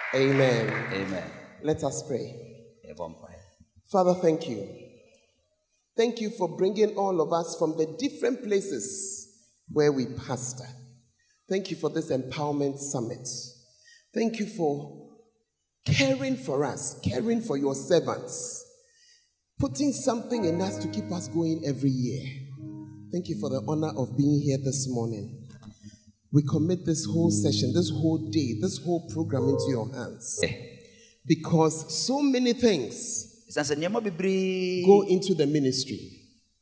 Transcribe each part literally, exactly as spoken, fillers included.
Amen. Amen. Let us pray. Father, thank you. Thank you for bringing all of us from the different places where we pastor. Thank you for this empowerment summit. Thank you for caring for us, caring for your servants, putting something in us to keep us going every year. Thank you for the honor of being here this morning. We commit this whole session, this whole day, this whole program into your hands. Because so many things go into the ministry.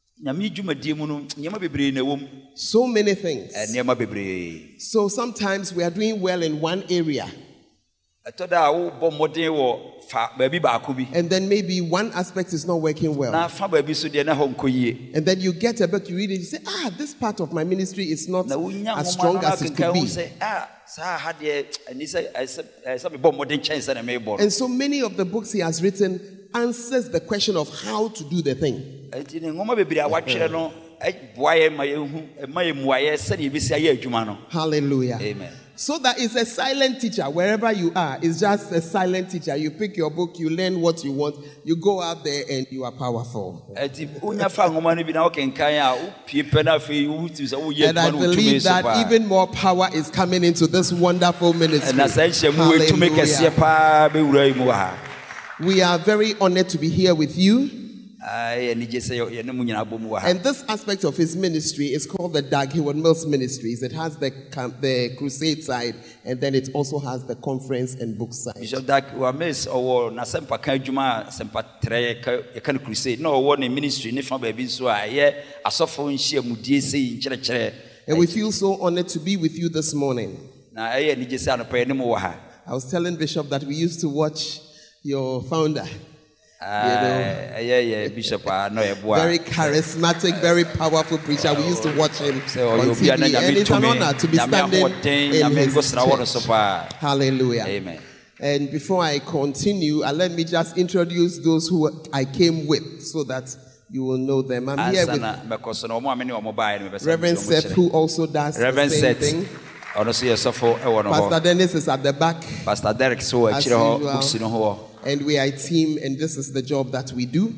So many things. So sometimes we are doing well in one area. And then maybe one aspect is not working well. And then you get a bit, you read it, you say, ah, this part of my ministry is not as strong as it could be. And so many of the books he has written answers the question of how to do the thing. Hallelujah. Amen. So that it's a silent teacher wherever you are. It's just a silent teacher. You pick your book, you learn what you want, you go out there and you are powerful. And I believe that even more power is coming into this wonderful ministry. Hallelujah. We are very honored to be here with you. And this aspect of his ministry is called the Dag Heward-Mills Ministries. It has the the crusade side, and then it also has the conference and book side. Bishop Dag Heward-Mills or na sempa kan adwuma sempa tre ya kan crusade no wo ne ministry ne fa ba bi so a ye asofo nhia mudie sei nkire kire. And we feel so honored to be with you this morning. Na eh ni je se anopa ne mo wo ha. I was telling Bishop that we used to watch your founder. You know, yeah, yeah, Bishop, very charismatic, very powerful preacher. We used to watch him on T V, and it's an honor to be standing in his church. Hallelujah. Amen. And before I continue, uh, let me just introduce those who I came with so that you will know them. I'm here with Reverend Seth, who also does Reverend the same Seth. thing. Pastor Dennis is at the back. Pastor Derek so as usual. And we are a team, and this is the job that we do.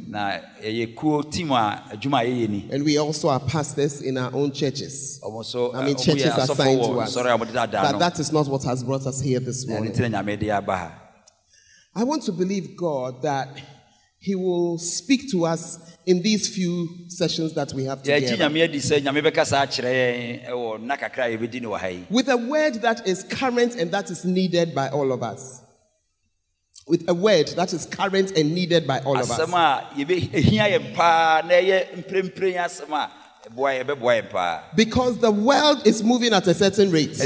And we also are pastors in our own churches. I mean, churches assigned to us. But that is not what has brought us here this morning. I want to believe God that He will speak to us in these few sessions that we have together. With a word that is current and that is needed by all of us. With a word that is current and needed by all of us. Because the world is moving at a certain rate.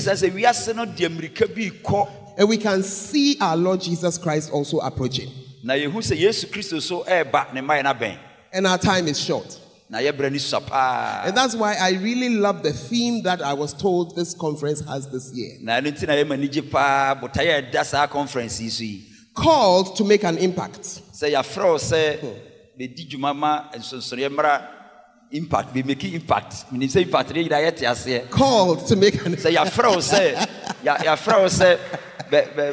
And we can see our Lord Jesus Christ also approaching. And our time is short. And that's why I really love the theme that I was told this conference has this year. Called to make an impact. Say your fro say be did mama and so impact be making impact. Meaning say impact called to make an say your fro say your your fro say be be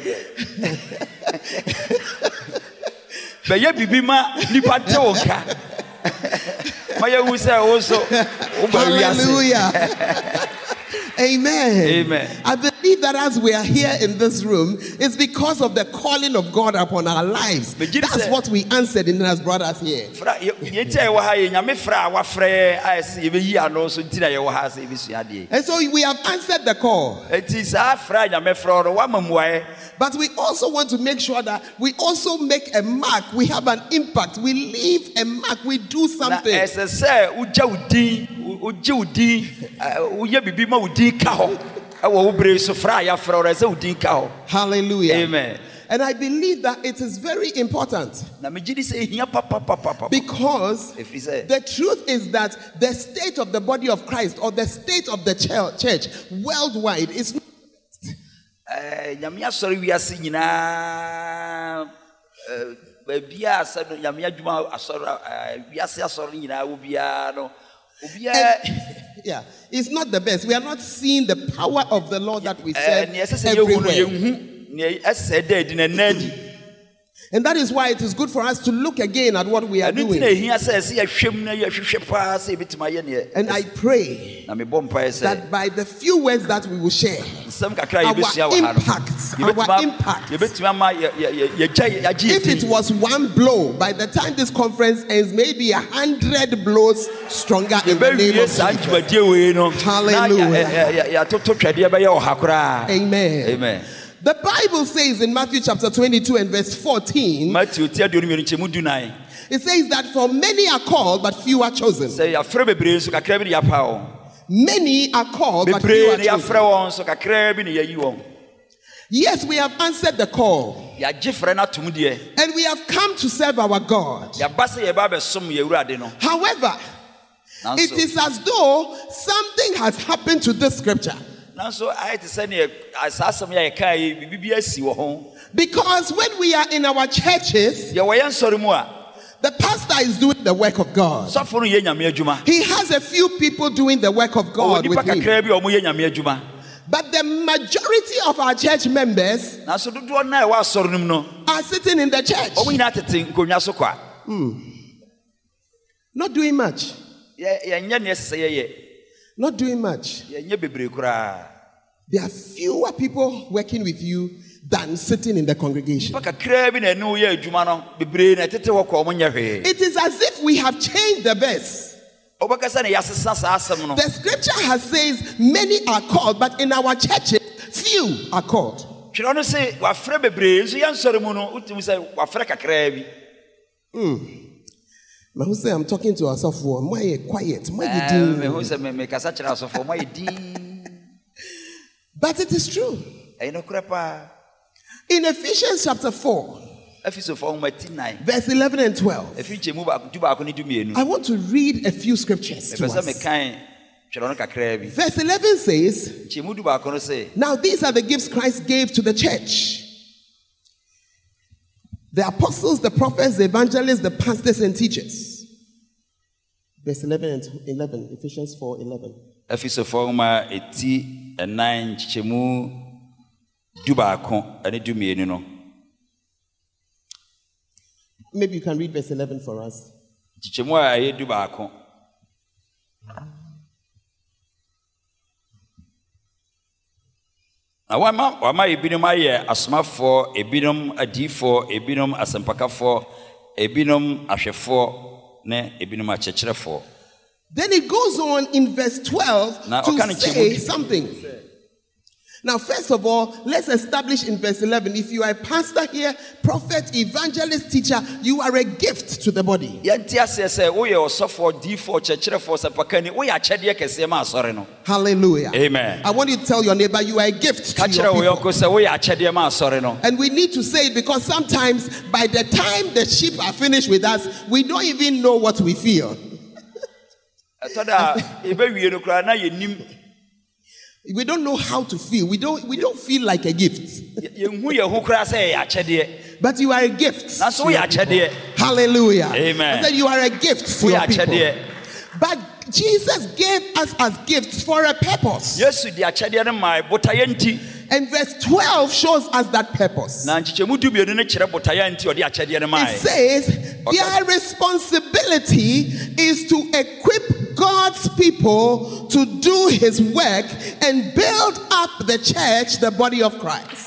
be ye bibima nipa teoka. Maya who say also hallelujah. Amen. Amen. I believe that as we are here in this room, it's because of the calling of God upon our lives. That's what we answered and has brought us here. And so we have answered the call. But we also want to make sure that we also make a mark. We have an impact. We leave a mark. We do something. Hallelujah. Amen. And I believe that it is very important. Because the truth is that the state of the body of Christ or the state of the church worldwide is not. And, yeah, it's not the best. We are not seeing the power of the Lord that we serve everywhere. And that is why it is good for us to look again at what we are doing. And I pray that by the few words that we will share, our impact, our impact, if it was one blow, by the time this conference ends, maybe a hundred blows stronger in the name of Jesus. Hallelujah. Amen. Amen. The Bible says in Matthew chapter twenty-two and verse fourteen, it says that for many are called, but few are chosen. Many are called, but few are chosen. Yes, we have answered the call. And we have come to serve our God. However, it is as though something has happened to this scripture. Because when we are in our churches, the pastor is doing the work of God. He has a few people doing the work of God with him. But the majority of our church members are sitting in the church. Hmm. Not doing much. Not doing much. There are fewer people working with you than sitting in the congregation. It is as if we have changed the verse. The scripture has says many are called, but in our churches few are called. Mm. Who say I'm talking to ourselves for why quiet? But it is true. In Ephesians chapter four, verse eleven and twelve, I want to read a few scriptures to us. Verse eleven says, now these are the gifts Christ gave to the church: the apostles, the prophets, the evangelists, the pastors, and teachers. Verse eleven and eleven, Ephesians four eleven. Maybe you can read verse eleven for us. Wama wama ebinum aye asomafo, ebinum adifo, ebinum asempakafo, ebinum ahwefo, ne ebinum akyekyerefo. Then it goes on in verse twelve now, to say something. Now, first of all, let's establish in verse eleven, if you are a pastor here, prophet, evangelist, teacher, you are a gift to the body. Hallelujah. Amen. I want you to tell your neighbor you are a gift to your people. And we need to say it because sometimes by the time the sheep are finished with us, we don't even know what we feel. We don't know how to feel. We don't we don't feel like a gift. But you are a gift. Hallelujah. Amen. I said you are a gift to your people. But Jesus gave us as gifts for a purpose. And verse twelve shows us that purpose. It says their responsibility is to equip God's people to do his work and build up the church, the body of Christ.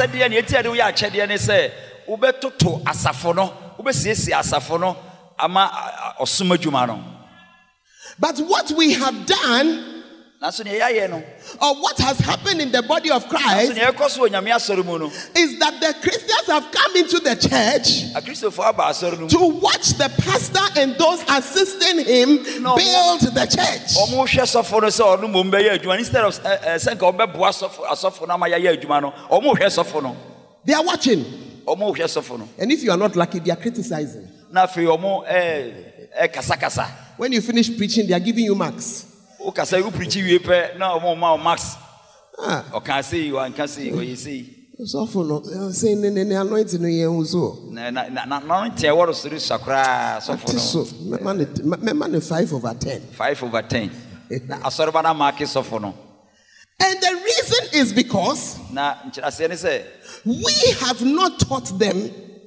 But what we have done, or what has happened in the body of Christ, is that the Christians have come into the church to watch the pastor and those assisting him build the church. They are watching. And if you are not lucky, they are criticizing. When you finish preaching, they are giving you marks. Ah. So for no saying the anointing you so. So man five over ten. Five over ten. Asorbana mark is so for no. And the reason is because we have not taught them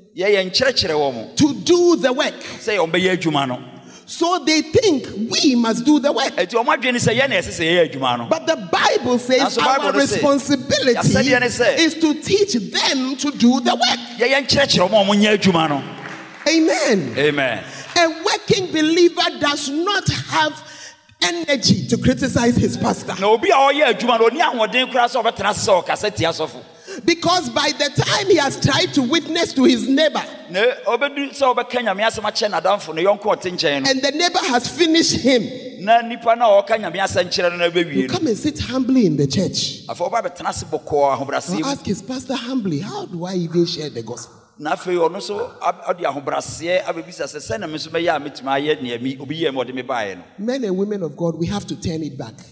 to do the work. So they think we must do the work. But the Bible says our responsibility is to teach them to do the work. Amen. Amen. A working believer does not have energy to criticize his pastor. Because by the time he has tried to witness to his neighbor, and the neighbor has finished him, you come and sit humbly in the church. I'll ask his pastor humbly, how do I even share the gospel? Men and women of God, we have to turn it back.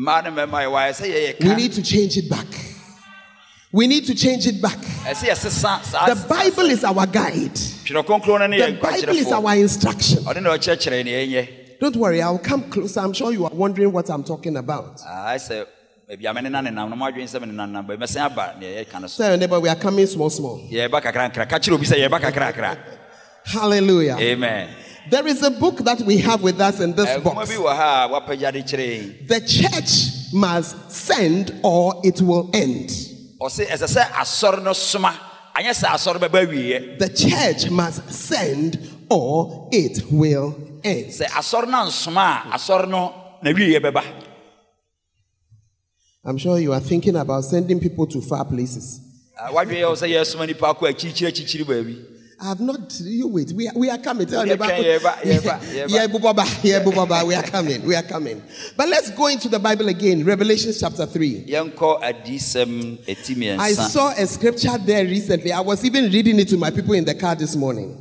We need to change it back. We need to change it back. The Bible is our guide. The Bible is our instruction. Don't worry, I'll come closer. I'm sure you are wondering what I'm talking about. So, neighbor, we are coming small, small. Hallelujah. Amen. There is a book that we have with us in this box. The church must send or it will end. The church must send or it will end. I'm sure you are thinking about sending people to far places. I have not. You wait. We are, we are coming. Tell yeah, yeah, yeah, yeah, yeah, we are coming. We are coming. But let's go into the Bible again. Revelation chapter three. I saw a scripture there recently. I was even reading it to my people in the car this morning.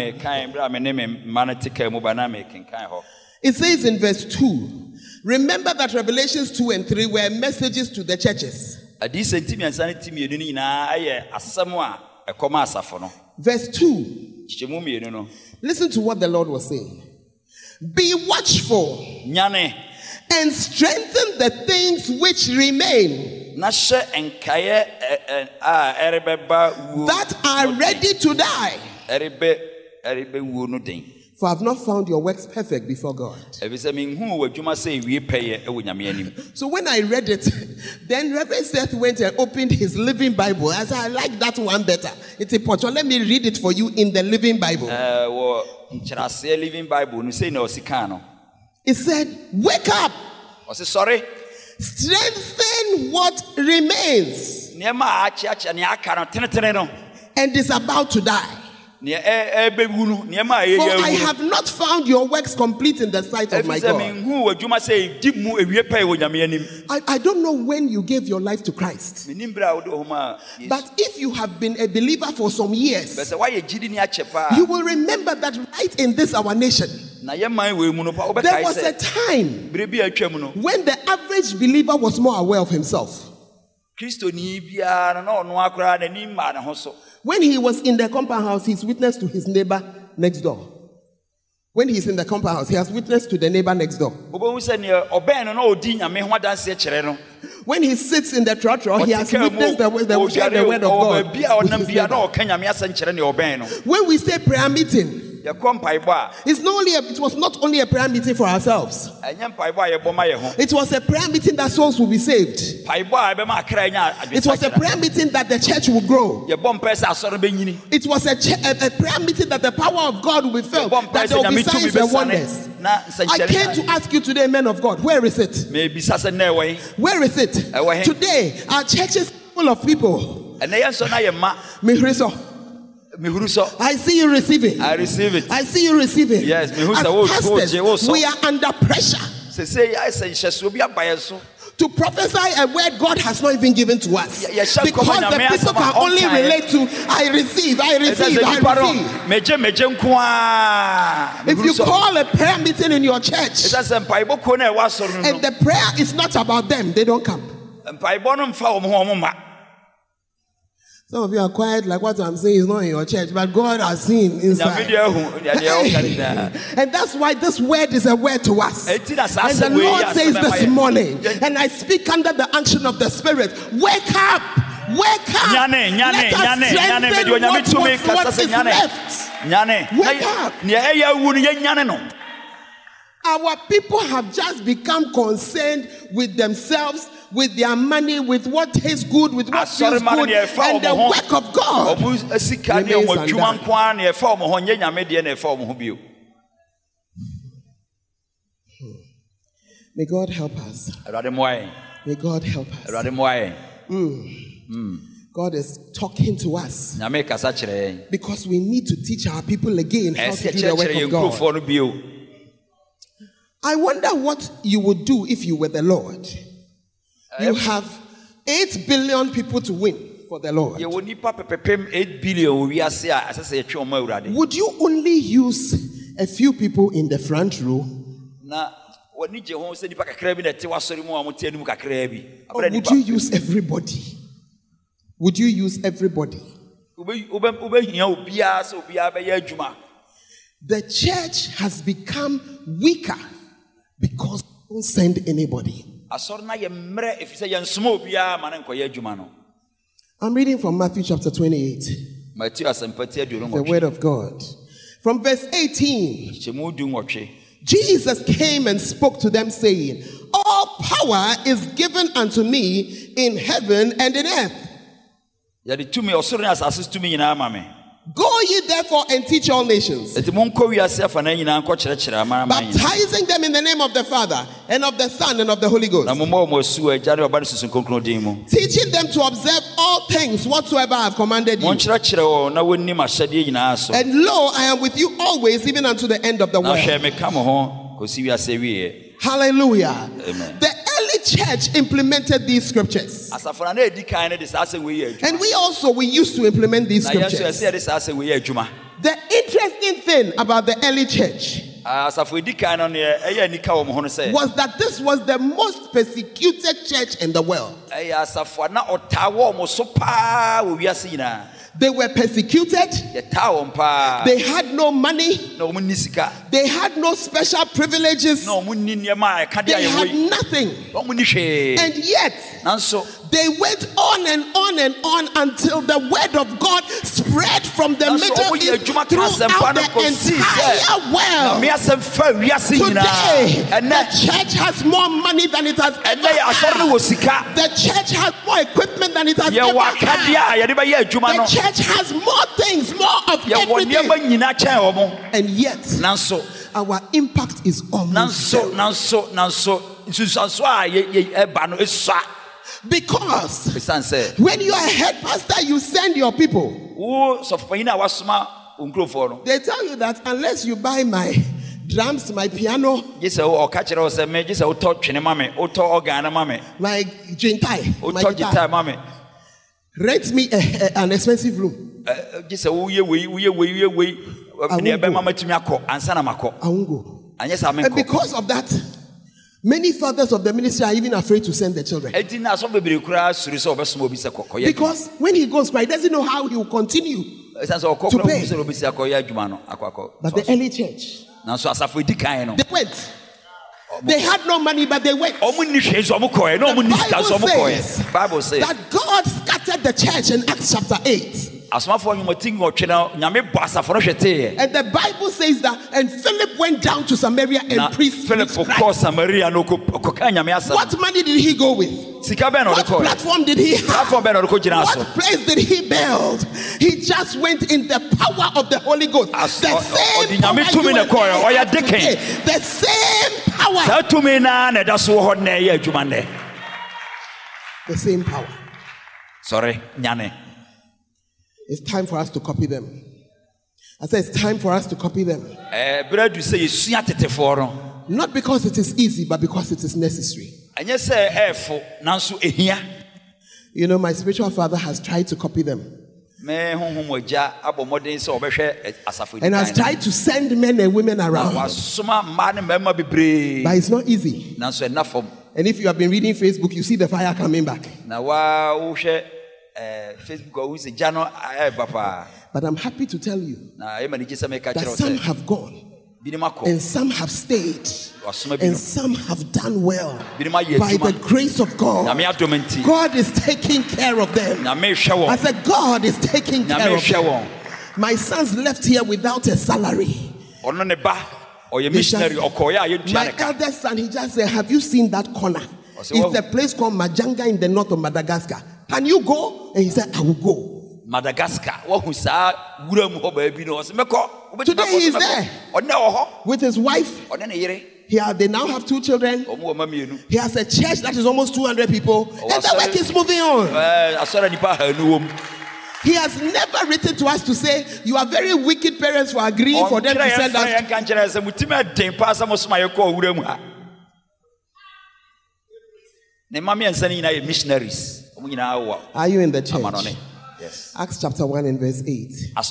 It says in verse two, remember that Revelations two and three were messages to the churches. Verse two. Listen to what the Lord was saying. Be watchful and strengthen the things which remain that are ready to die. For I have not found your works perfect before God. So when I read it, then Reverend Seth went and opened his Living Bible. I said, I like that one better. It's important. Let me read it for you in the Living Bible. It said, wake up. Sorry. Strengthen what remains and is about to die. For I have not found your works complete in the sight of my God. I, I don't know when you gave your life to Christ. But if you have been a believer for some years, you will remember that right in this our nation, there was a time when the average believer was more aware of himself. When he was in the compound house, he's witness to his neighbor next door. When he's in the compound house, he has witness to the neighbor next door. When he sits in the trotro, he has witnessed the, the, the, the word of God. When we say prayer meeting, it's not only a, it was not only a prayer meeting for ourselves. It was a prayer meeting that souls will be saved. It was a prayer meeting that the church will grow. It was a, ch- a, a prayer meeting that the power of God will be felt, that there will be signs and wonders. I came to ask you today, men of God, where is it? Where is it? Today, our church is full of people. I see you receiving. I receive it. I see you receiving. Yes, as pastors, we are under pressure to prophesy a word God has not even given to us. Because the people can only relate to I receive, I receive, I receive. If you call a prayer meeting in your church and the prayer is not about them, they don't come. Some of you are quiet, like what I'm saying is not in your church, but God has seen inside. And that's why this word is a word to us. And the Lord says this morning, and I speak under the unction of the Spirit, wake up, wake up, let us strengthen what, what, what is left. Wake up. Our people have just become concerned with themselves, with their money, with what tastes good, with what feels good, and the work of God remains undone. May God help us. May God help us. Mm. Mm. God is talking to us because we need to teach our people again how to do the work of God. I wonder what you would do if you were the Lord. You have eight billion people to win for the Lord. Would you only use a few people in the front row? Or would you use everybody? Would you use everybody? The church has become weaker because we don't send anybody. I'm reading from Matthew chapter twenty-eight. The word of God. From verse eighteen. Jesus came and spoke to them, saying, all power is given unto me in heaven and in earth. Go ye therefore and teach all nations, baptizing them in the name of the Father and of the Son and of the Holy Ghost, teaching them to observe all things whatsoever I have commanded you. And lo, I am with you always, even unto the end of the world. Hallelujah. Amen. The early church implemented these scriptures. And we also, we used to implement these scriptures. The interesting thing about the early church was that this was the most persecuted church in the world. They were persecuted. They had no money. They had no special privileges. They had nothing. And yet, they went on and on and on until the word of God spread from the Middle East throughout the entire world. Today, the church has more money than it has ever had. The church has more equipment than it has ever had. The church has more things, more of everything. And yet, our impact is almost zero. Because when you are a head pastor, you send your people. They tell you that unless you buy my drums, my piano, my jintai, my guitar, rent me a, a, an expensive room. I won't go. And because of that, many fathers of the ministry are even afraid to send their children. Because when he goes, he doesn't know how he will continue to pay. But the early church, they went. They had no money, but they went. The Bible says that God scattered the church in Acts chapter eight. And the Bible says that, and Philip went down to Samaria and preached. What money did he go with? What platform did he have? What place did he build? He just went in the power of the Holy Ghost. The same power you are today. The same power. The same power. Sorry, Nyane. It's time for us to copy them. I said it's time for us to copy them. Not because it is easy, but because it is necessary. You know, my spiritual father has tried to copy them. And has tried to send men and women around. But it's not easy. And if you have been reading Facebook, you see the fire coming back. Facebook who say Jano papa. But I'm happy to tell you that some have gone and some have stayed and some have done well by the grace of God. God is taking care of them. I said God is taking care of them. My sons left here without a salary. Just, my eldest son, he just said, have you seen that corner? It's a place called Majanga in the north of Madagascar. Can you go? And he said, I will go. Madagascar. Today he is there with his wife. Here they now have two children. He has a church that is almost two hundred people. And the work is moving on. He has never written to us to say, you are very wicked parents for agreeing for them to send us. Are you in the church? Yes. Acts chapter one and verse eight.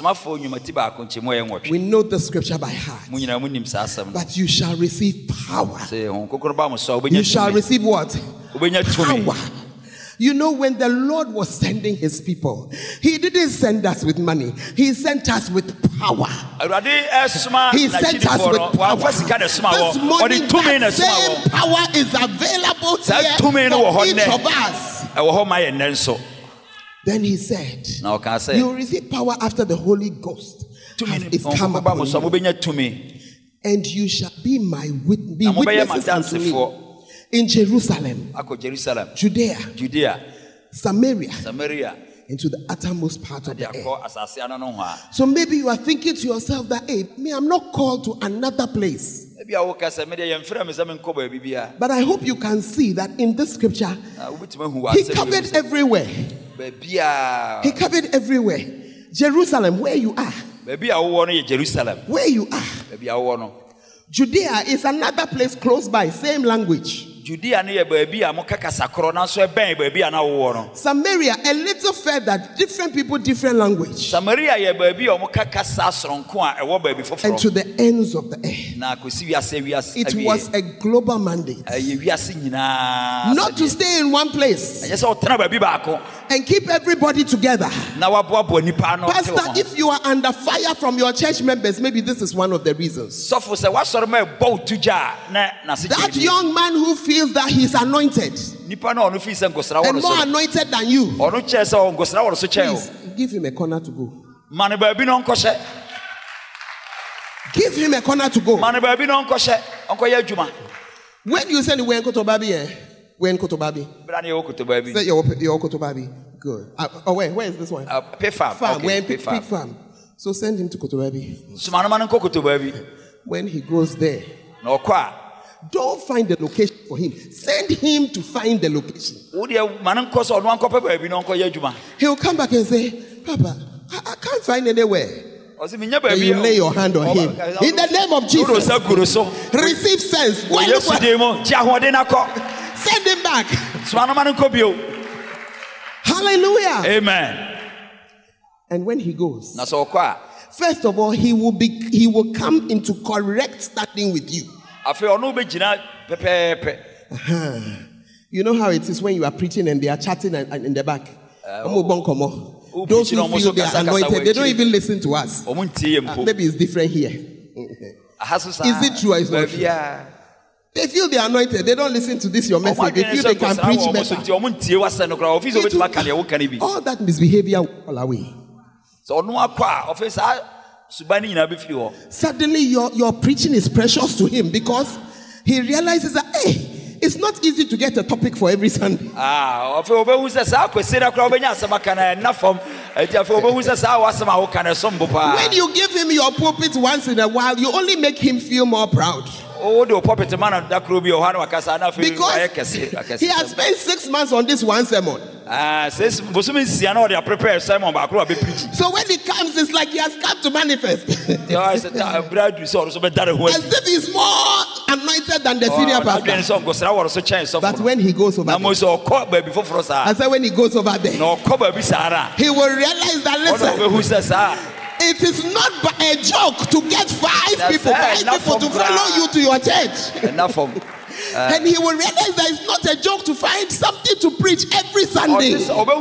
We know the scripture by heart. But you shall receive power. You shall receive what? Power. You know, when the Lord was sending his people, he didn't send us with money. He sent us with power. He sent us with power. This morning, that same power is available here for each of us. Then he said, you will receive power after the Holy Ghost is come upon you. And you shall be my wit- be witnesses unto me in Jerusalem, Judea, Judea, Samaria, Samaria, into the uttermost part of the earth. So maybe you are thinking to yourself that, hey, me, I'm not called to another place. But I hope you can see that in this scripture, he covered everywhere. He covered everywhere. Jerusalem, where you are. Where you are. Judea is another place close by, same language. Judea near baby, I'm a sacrona, so a bang, baby, and our Samaria, a little further, different people, different language. Samaria, yeah, baby, or Mokaka Sasron, a war baby for and to the ends of the earth. It was a global mandate. Not to stay in one place and keep everybody together. Pastor, if you are under fire from your church members, maybe this is one of the reasons. That young man who feels that he's anointed and more anointed than you, please give him a corner to go. Give him a corner to go. When you say we're in Kotobabi, eh? We're in Kotobabi. Say you're, you're Kotobabi. Good. Uh, oh wait, where is this one? Uh, pig farm. Farm. Okay, We're in pig, pig farm. pig farm. So send him to Kotobabi. Kotobabi. When he goes there, don't find the location for him. Send him to find the location. He'll come back and say, Papa, I, I can't find anywhere. And you lay your hand on him. In the name of Jesus, receive sense. Send him back. Hallelujah. Amen. And when he goes, first of all, he will be he will come into correct standing with you. Uh-huh. You know how it is when you are preaching and they are chatting and, and in the back. Uh, Those who feel they are anointed, they don't even listen to us. Uh, maybe it's different here. Is it true or is it not true? They feel they are anointed. They don't listen to this your message. They feel they can preach better. It, all that misbehavior will fall away. Suddenly your, your preaching is precious to him because he realizes that, hey, it's not easy to get a topic for every Sunday. Ah, when you give him your pulpit once in a while, you only make him feel more proud. Because he has spent six months on this one sermon. So when he comes, it's like he has come to manifest. As if he's more anointed than the senior pastor. But when he goes over there, I said when he goes over there, he will realize that, listen, it is not a joke to get five people, five people to follow you to your church. and he will realize that it's not a joke to find something to preach every Sunday.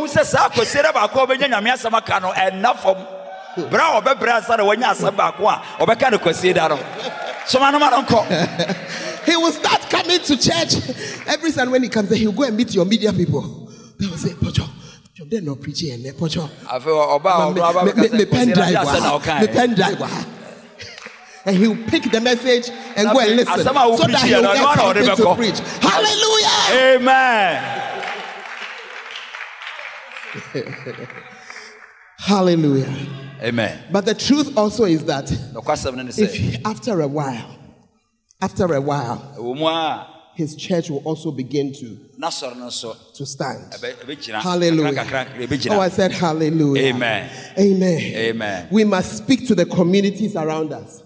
He will start coming to church every Sunday. When he comes there, he will go and meet your media people. They will say, Pocho, they're not preaching. Pocho, me pen drive, me pen drive. And he will pick the message and go and listen, so that he will get something to preach. Hallelujah! Amen. Hallelujah. Amen. But the truth also is that if after a while, after a while, his church will also begin to, to stand. Hallelujah. Oh, I said hallelujah. Amen. Amen. Amen. We must speak to the communities around us.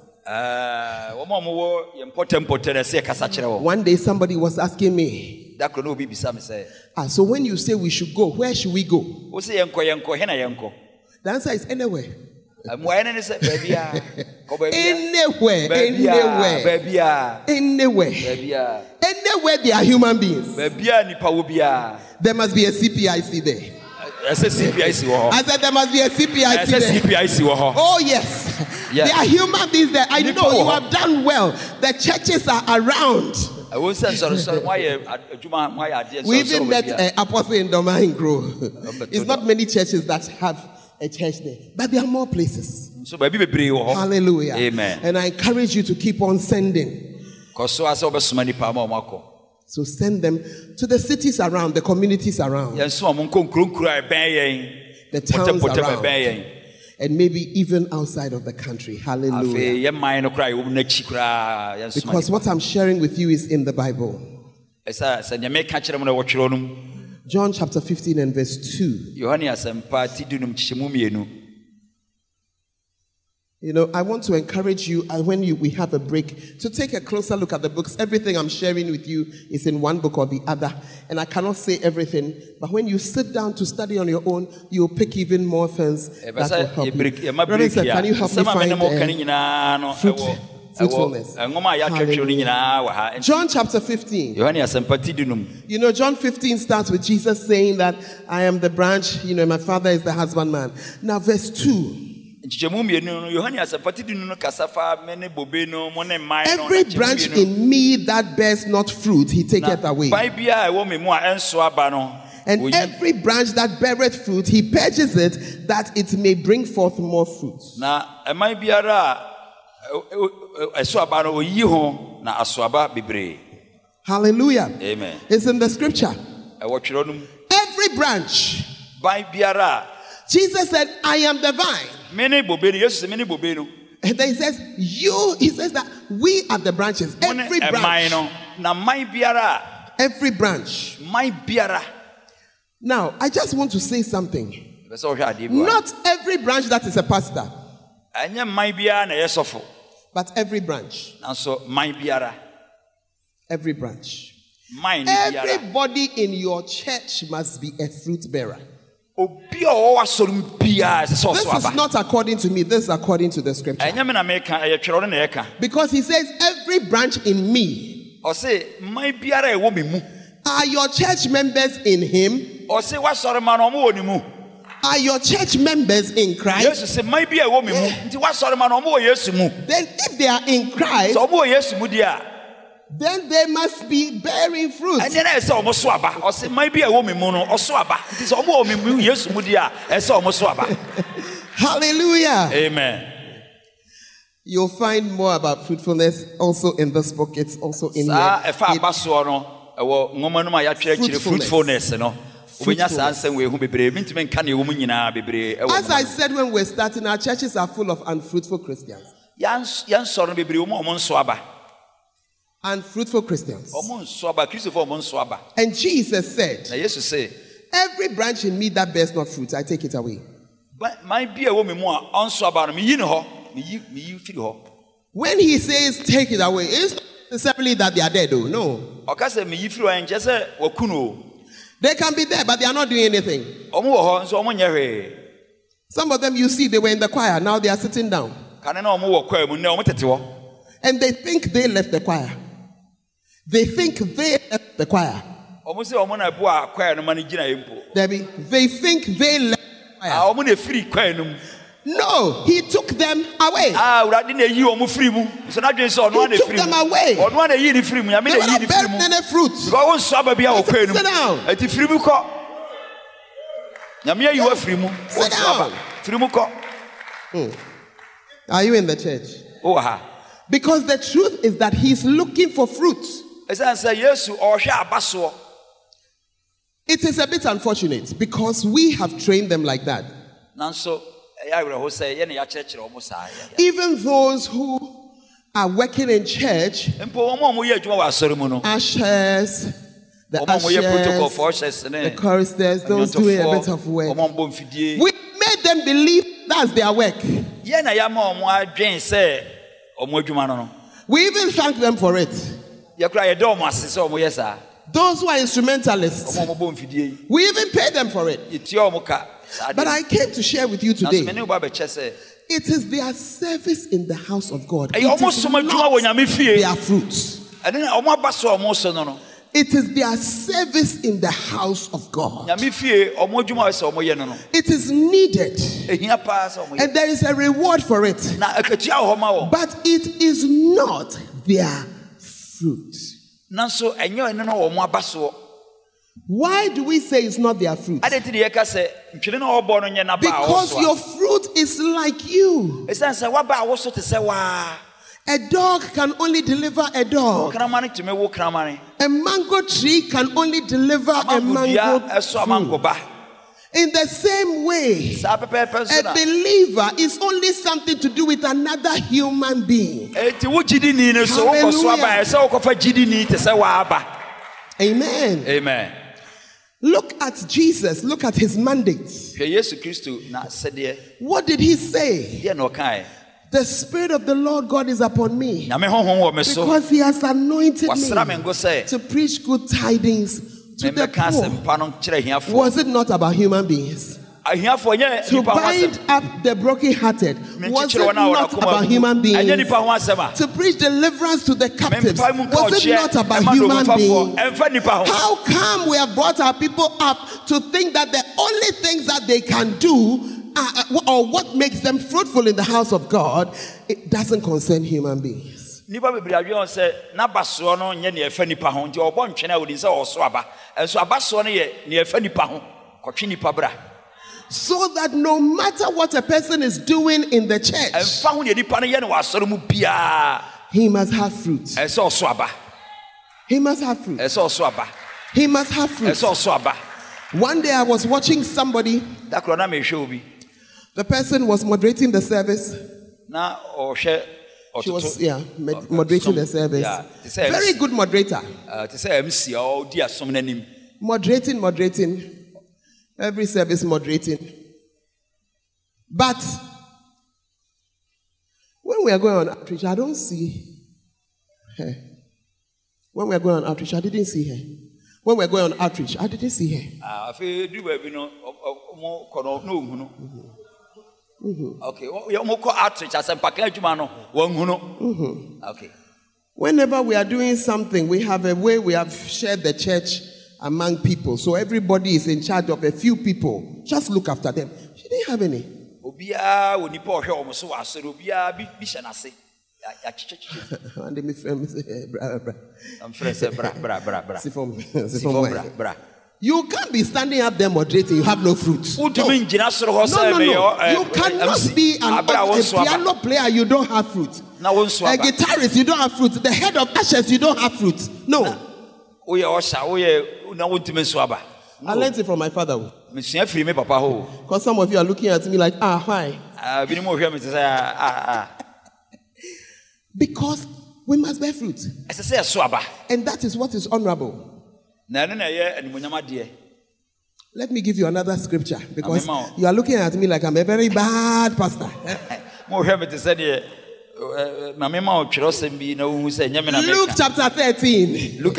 One day somebody was asking me, ah, so when you say we should go, where should we go? The answer is anywhere. Anywhere, anywhere, anywhere, anywhere there are human beings. There must be a C P I C there. I said there must be a C P I C there. Oh yes, yes. There are human beings there. I know you have done well. The churches are around. We even met an apostle in Domain Grove. It's not many churches that have a church there, but there are more places. Hallelujah. Amen. And I encourage you to keep on sending. So send them to the cities around, the communities around, the towns around, and maybe even outside of the country. Hallelujah. Because what I'm sharing with you is in the Bible. John chapter fifteen and verse two. You know, I want to encourage you, and when you, we have a break, to take a closer look at the books. Everything I'm sharing with you is in one book or the other, and I cannot say everything. But when you sit down to study on your own, you'll pick even more things that will help you. Reverend sir, can you help me find uh, fruit, fruitfulness? Hallelujah. John chapter fifteen. You know, John fifteen starts with Jesus saying that I am the branch, you know, my father is the husbandman. Now verse two. Every branch in me that bears not fruit, he taketh away. And every branch that beareth fruit, he purges it, that it may bring forth more fruit. Hallelujah. Amen. It's in the scripture. Every branch. Jesus said, I am the vine. And then he says, you, he says that we are the branches. Every branch. Every branch. Now, I just want to say something. Not every branch that is a pastor. But every branch. Every branch. Everybody in your church must be a fruit bearer. This is not according to me, this is according to the scripture. Because he says, every branch in me. Are your church members in him? Are your church members in Christ? Then if they are in Christ, then they must be bearing fruit. Hallelujah. Amen. You'll find more about fruitfulness also in this book. It's also in here. It, fruitfulness. Fruitfulness. As I said when we're starting, our churches are full of unfruitful Christians. Unfruitful Christians. And Jesus said, every branch in me that bears not fruit, I take it away. When he says take it away, it's not necessarily that they are dead, though. No. They can be there, but they are not doing anything. Some of them you see, they were in the choir, now they are sitting down. And they think they left the choir. They think they left the choir. Debbie, they think they left the choir. No, he took them away. He took them away. They were not bearing any fruit. Sit down. Sit down. Hmm. Are you in the church? Because the truth is that he's looking for fruit. It is a bit unfortunate because we have trained them like that. Even those who are working in church, ushers, the ushers, the choristers, those doing a bit of work, we made them believe that's their work. We even thank them for it. Those who are instrumentalists, we even pay them for it. But I came to share with you today, it is their service in the house of God. It is not their fruits. It is their service in the house of God. It is needed. And there is a reward for it. But it is not their fruit. Why do we say it's not their fruit? Because your fruit is like you. A dog can only deliver a dog. A mango tree can only deliver a mango tree. In the same way, a believer is only something to do with another human being. Hallelujah. Amen. Amen. Look at Jesus. Look at his mandate. What did he say? The Spirit of the Lord God is upon me because he has anointed me to preach good tidings to the poor. Was it not about human beings? To bind up the brokenhearted. Was it not about human beings? To preach deliverance to the captives. Was it not about human beings? How come we have brought our people up to think that the only things that they can do uh, or what makes them fruitful in the house of God, it doesn't concern human beings? So that no matter what a person is doing in the church, he must have fruit. He must have fruit. He must have fruit. One day I was watching somebody. The person was moderating the service. She was, yeah, moderating the service. Very good moderator. Moderating, moderating. Every service moderating. But when we are going on outreach, I don't see her. When we are going on outreach, I didn't see her. When we are going on outreach, I didn't see her. Mm-hmm. Okay. Mm-hmm. Okay. Whenever we are doing something, we have a way we have shared the church among people. So everybody is in charge of a few people. Just look after them. She didn't have any. You can't be standing up there moderating. You have no fruit. No, no, no. no. You cannot be an, a piano player. You don't have fruit. A guitarist. You don't have fruit. The head of ushers. You don't have fruit. No. I learned it from my father. Because some of you are looking at me like, ah, why? Because we must bear fruit. And that is what is honorable. Let me give you another scripture. Because you are looking at me like I'm a very bad pastor. Luke chapter thirteen.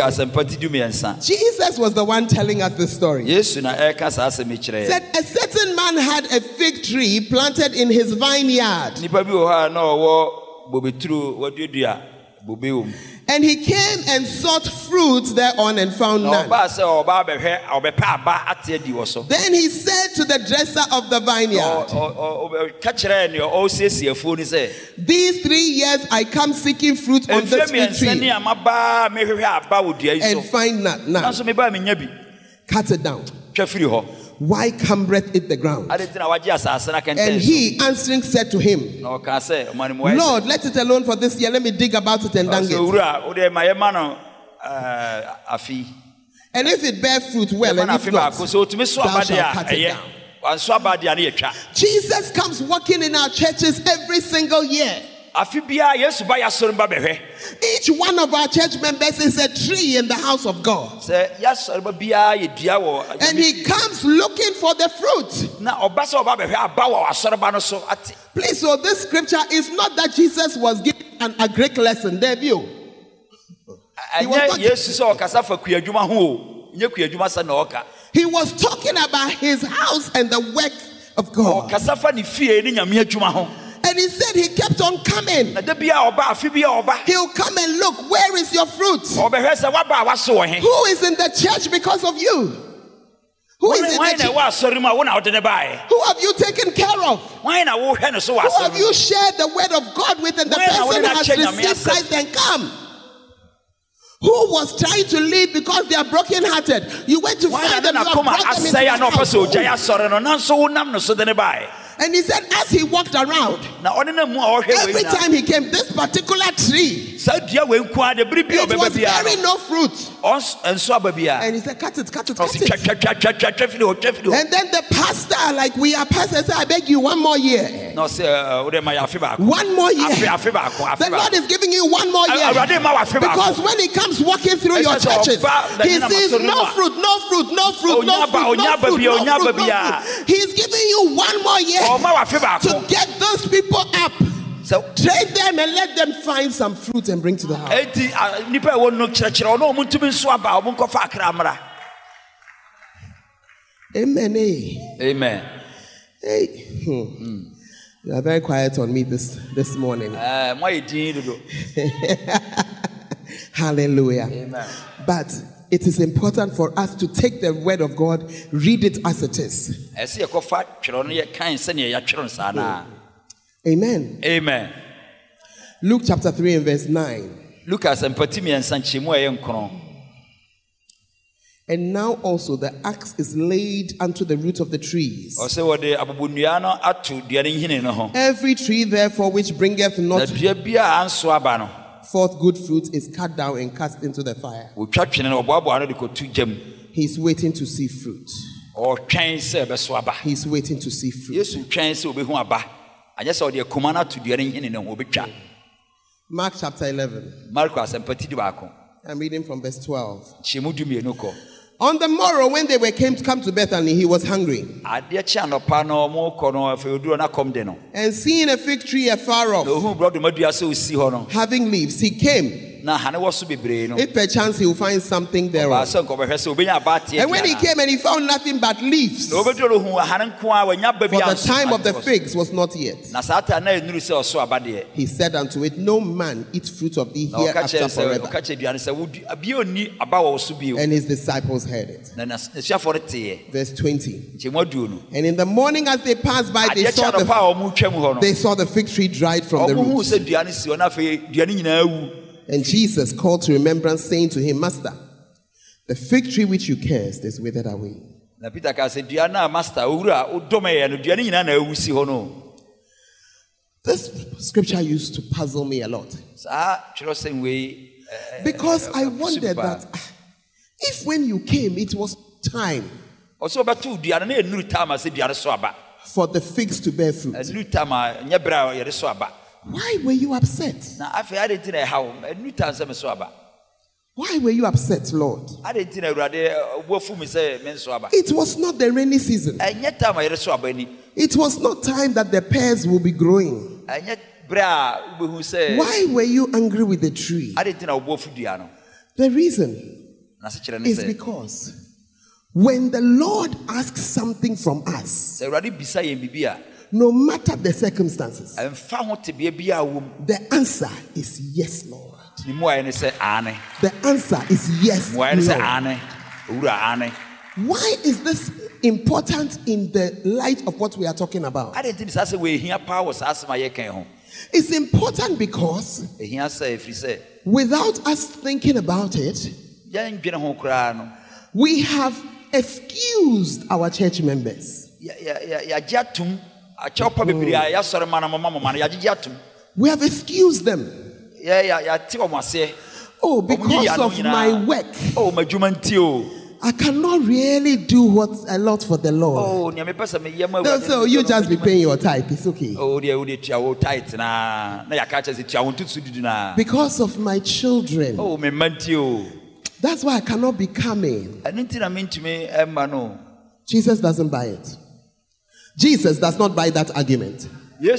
Jesus was the one telling us the story. Said a certain man had a fig tree planted in his And he came and sought fruit thereon and found none. Then he said to the dresser of the vineyard, these three years I come seeking fruit on this fig tree and find none. none. Cut it down. Why cumbereth it the ground? And he answering said to him, Lord, let it alone for this year. Let me dig about it and dung it. And if it bear fruit, well, and if not, thou shalt cut it down. Jesus comes walking in our churches every single year. Each one of our church members is a tree in the house of God. And he comes looking for the fruit. Please, so this scripture is not that Jesus was giving an, a Greek lesson. There you. He was, he was talking about his house and the work of God. And he said he kept on coming. He'll come and look, where is your fruit? Who is in the church because of you? Who is in the church? Who have you taken care of? Who have you shared the word of God with, and the person has received Christ and come? Who was trying to leave because they are broken-hearted? You went to find them, you have brought them into the house. And he said, as he walked around, every time he came, this particular tree, it was bearing no fruit. And he said, cut it, cut it, cut it. And then the pastor, like we are pastors, said, I beg you, one more year. One more year. The Lord is giving you one more year. Because when he comes walking through your churches, he sees no fruit, no fruit, no fruit, no fruit, no fruit, no fruit, no fruit. He's giving you one more year to get those people up. So trade them and let them find some fruit and bring to the house. Amen. Hey. Amen. Hey. Hmm. You are very quiet on me this, this morning. Uh, Hallelujah. Amen. But it is important for us to take the word of God, read it as it is. Amen. Amen. Luke chapter three and verse nine. And now also the axe is laid unto the root of the trees. Every tree therefore which bringeth not forth good fruit is cut down and cast into the fire. He's waiting to see fruit. He's waiting to see fruit. Mark chapter eleven. I'm reading from verse twelve. On the morrow, when they were came to come to Bethany, he was hungry. And seeing a fig tree afar off, having leaves, he came. If perchance he will find something thereof. And when he came and he found nothing but leaves, for the time of the figs was not yet. He said unto it, no man eat fruit of thee hereafter forever. And his disciples heard it. Verse twenty. And in the morning as they passed by, they saw the, they saw the fig tree dried from the roots. And Jesus called to remembrance, saying to him, Master, the fig tree which you cursed is withered away. This scripture used to puzzle me a lot. Because I wondered that if when you came, it was time for the figs to bear fruit, why were you upset? Why were you upset, Lord? It was not the rainy season. It was not time that the pears will be growing. Why were you angry with the tree? The reason is because when the Lord asks something from us, no matter the circumstances, the answer is yes, Lord. The answer is yes, Lord. Why is this important in the light of what we are talking about? It's important because without us thinking about it, we have excused our church members. Mm. We have excused them. Oh, because of my work, I cannot really do what a lot for the Lord. No, so you just be paying your tithe. It's okay. Because of my children. That's why I cannot be coming. Jesus doesn't buy it. Jesus does not buy that argument.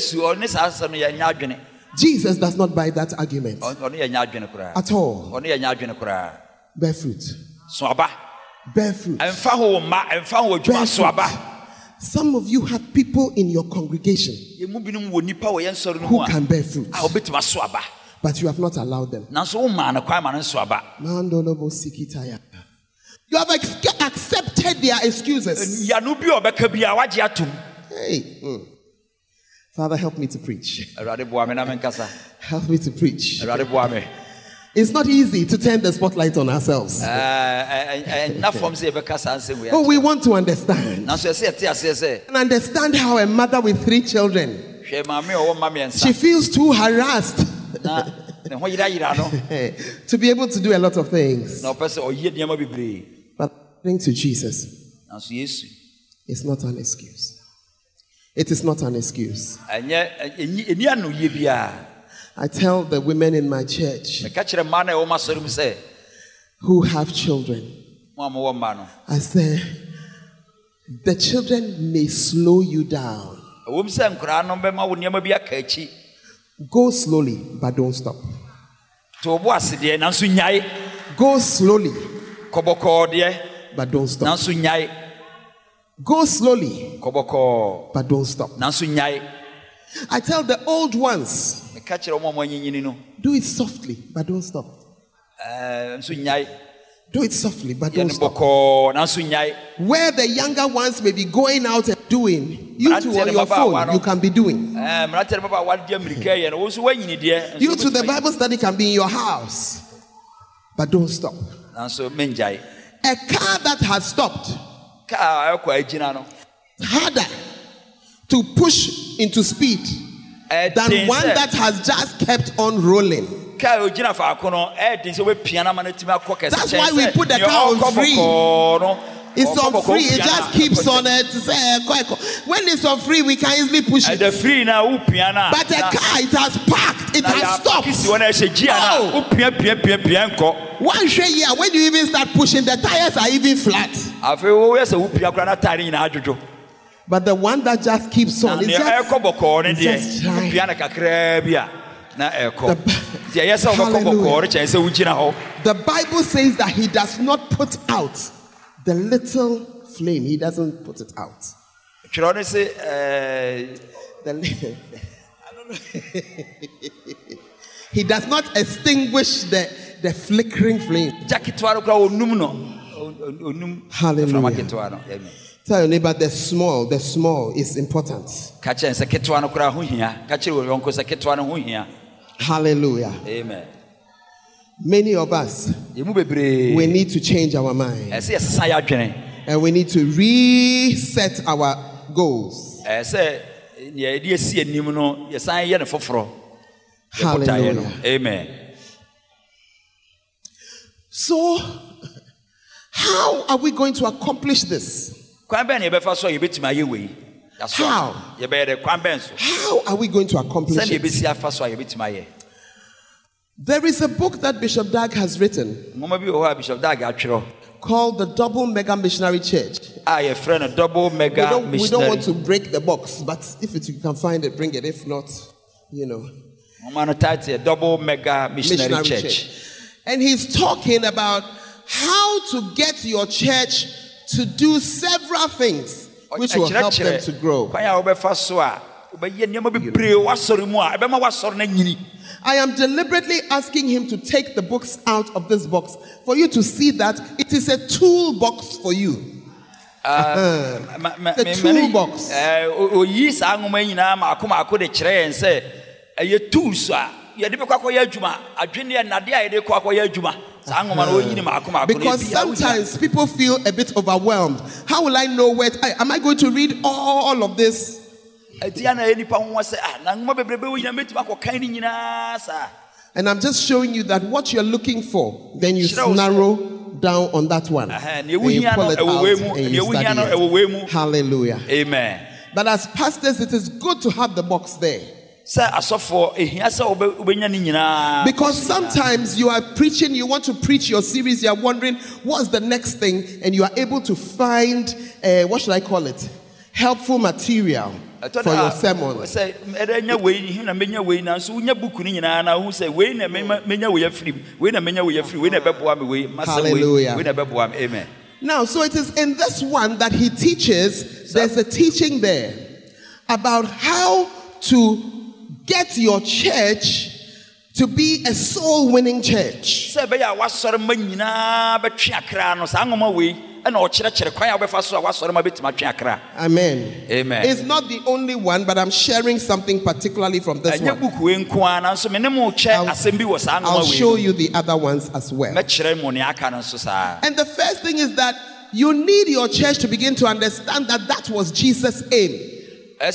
Jesus does not buy that argument at all. Bear fruit. Bear fruit. Bear fruit. Some of you have people in your congregation who can bear fruit, but you have not allowed them. You have ex- accepted their excuses. Hey. Mm. Father, help me to preach. Help me to preach. It's not easy to turn the spotlight on ourselves. But we want to understand. And understand how a mother with three children, she feels too harassed to be able to do a lot of things. But according to Jesus, it's not an excuse. It is not an excuse. I tell the women in my church who have children, I say, the children may slow you down. Go slowly, but don't stop. Go slowly, but don't stop. Go slowly, but don't stop. I tell the old ones, do it softly, but don't stop. Do it softly, but don't stop. Where the younger ones may be going out and doing, you too on your phone, you can be doing. You too, the Bible study can be in your house, but don't stop. A car that has stopped, harder to push into speed than one that has just kept on rolling. That's why we put the car on free. It's on free. It just keeps on it. When it's on free, we can easily push it. But a car, it has parked. It has stopped. Oh. One year, when you even start pushing, the tires are even flat. But the one that just keeps on, it's just, it's just trying. The, the Bible says that he does not put out the little flame. He doesn't put it out. The, I don't know. He does not extinguish the, the flickering flame. Hallelujah. Tell your neighbor, the small, the small is important. Hallelujah. Amen. Many of us, we need to change our mind. And we need to reset our goals. Hallelujah. Amen. So, how are we going to accomplish this? How? How are we going to accomplish it? There is a book that Bishop Dag has written called The Double Mega Missionary Church. A friend, double mega we don't, missionary. We don't want to break the box, but if it, you can find it, bring it. If not, you know. A double mega missionary, missionary church. church. And he's talking about how to get your church to do several things which will help them to grow. I am deliberately asking him to take the books out of this box for you to see that it is a toolbox for you. Uh, the toolbox. Because sometimes people feel a bit overwhelmed. How will I know where? To, am I going to read all of this? And I'm just showing you that what you're looking for, then you narrow down on that one. And you pull it out and you study it. Hallelujah. Amen. But as pastors, it is good to have the box there. Because sometimes you are preaching, you want to preach your series, you are wondering what's the next thing, and you are able to find, uh, what should I call it? Helpful material for your sermon. Hallelujah. Amen. Now, so it is in this one that he teaches, there's a teaching there about how to get your church to be a soul-winning church. Amen. Amen. It's not the only one, but I'm sharing something particularly from this one. I'll, I'll show you the other ones as well. And the first thing is that you need your church to begin to understand that that was Jesus' aim. And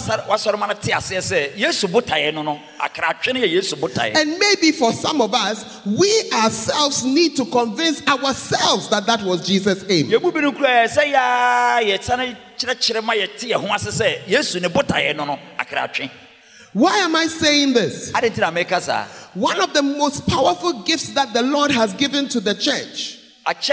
maybe for some of us, we ourselves need to convince ourselves that that was Jesus' aim. Why am I saying this? One of the most powerful gifts that the Lord has given to the church is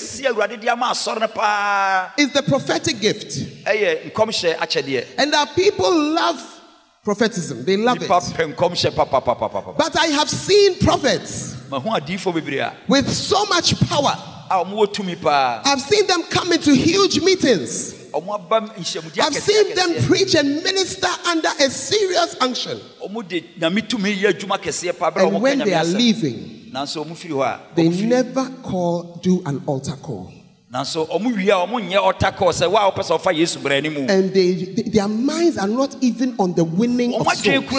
the prophetic gift. And our people love prophetism. They love it. But I have seen prophets with so much power. I've seen them come into huge meetings. I've seen them preach and minister under a serious unction. And when they are leaving, they never call, do an altar call. And they, they, their minds are not even on the winning of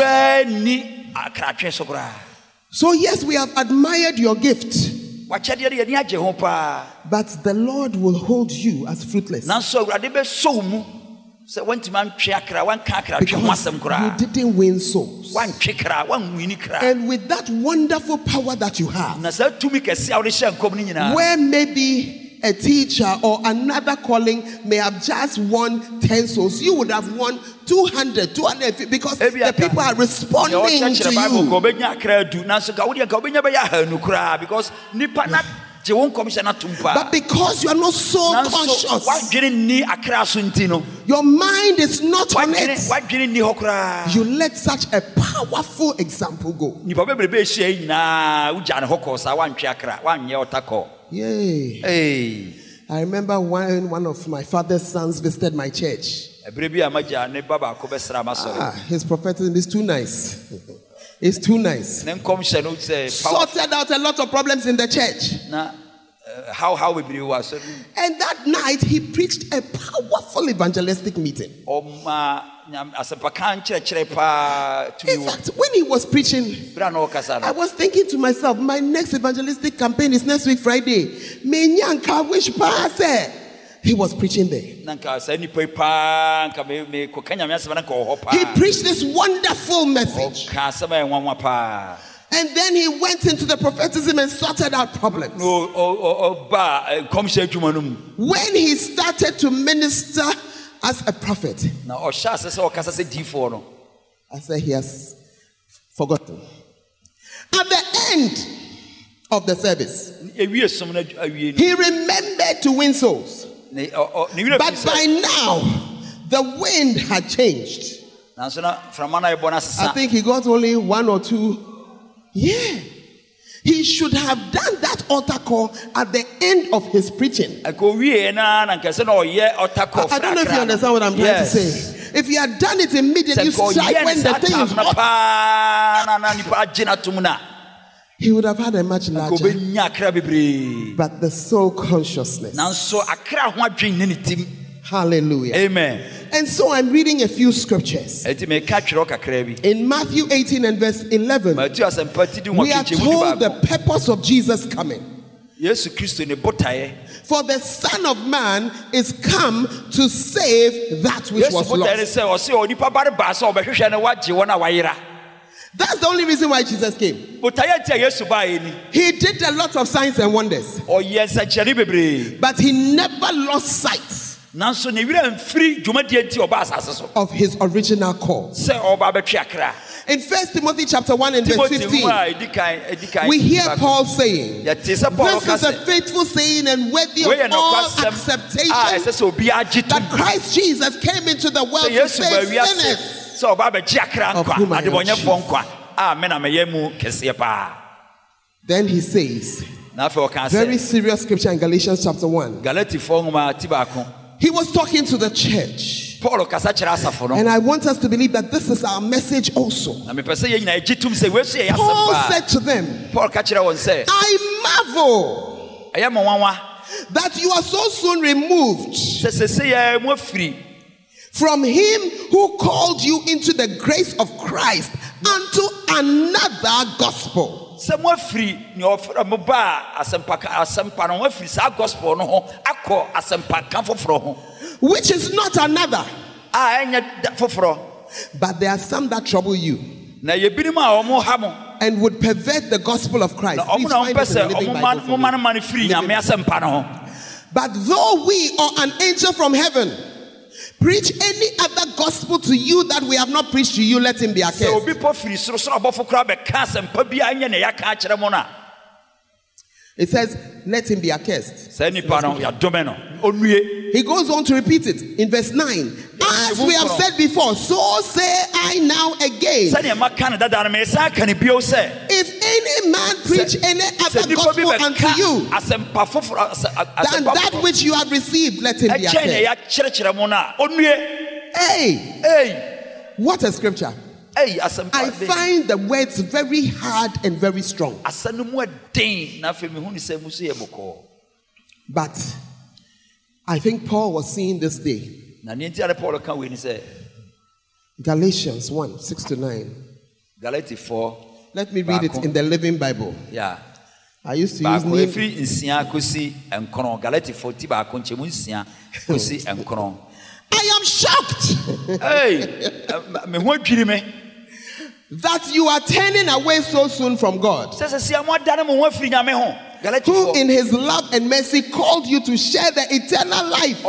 souls. So yes, we have admired your gift, but the Lord will hold you as fruitless. Because you didn't win souls. And with that wonderful power that you have, where maybe a teacher or another calling may have just won ten souls, you would have won two hundred, two hundred fifty, because the people are responding to you. But because you are not so conscious, your mind is not on it, you let such a powerful example go. Yay. Hey. I remember when one of my father's sons visited my church. Ah, his prophetism is too nice. It's too nice. Sorted out a lot of problems in the church. How how we believe was. And that night he preached a powerful evangelistic meeting. In fact, when he was preaching, I was thinking to myself, my next evangelistic campaign is next week Friday. He was preaching there. He preached this wonderful message. And then he went into the prophetism and sorted out problems. When he started to minister as a prophet, I said he has forgotten. At the end of the service, he remembered to win souls. But by now, the wind had changed. I think he got only one or two. Yeah. He should have done that altar call at the end of his preaching. I, I don't know if you understand what I'm trying yes. to say. if he had done it immediately, you strike when the thing is hot, he would have had a much larger. But the soul consciousness. Hallelujah. Amen. And so I'm reading a few scriptures. In Matthew eighteen and verse eleven, we are told the purpose of Jesus coming. For the Son of Man is come to save that which was lost. That's the only reason why Jesus came. He did a lot of signs and wonders, but he never lost sight of his original call. In First Timothy chapter one and verse fifteen, we hear Paul saying, "This is a faithful saying and worthy of all acceptation, that Christ Jesus came into the world to save sinners, of whom I am chief." Then he says, very serious scripture in Galatians chapter one. He was talking to the church. And I want us to believe that this is our message also. Paul said to them, I marvel that you are so soon removed from him who called you into the grace of Christ unto another gospel, which is not another. But there are some that trouble you and would pervert the gospel of Christ. Please find it in the Living Bible. But though we or an angel from heaven preach any other gospel to you that we have not preached to you, let him be accursed. It says, let him be accursed. He goes on to repeat it in verse nine. As we have said before, so say I now again. If any man preach any other gospel unto you than that which you have received, let him be accursed. Hey, hey, what a scripture. I find the words very hard and very strong. But I think Paul was seeing this day. Galatians one, six to nine. Galatians four. Let me read it in the Living Bible. Yeah. I used to use name. I am shocked. Hey, that you are turning away so soon from God, who in his love and mercy called you to share the eternal life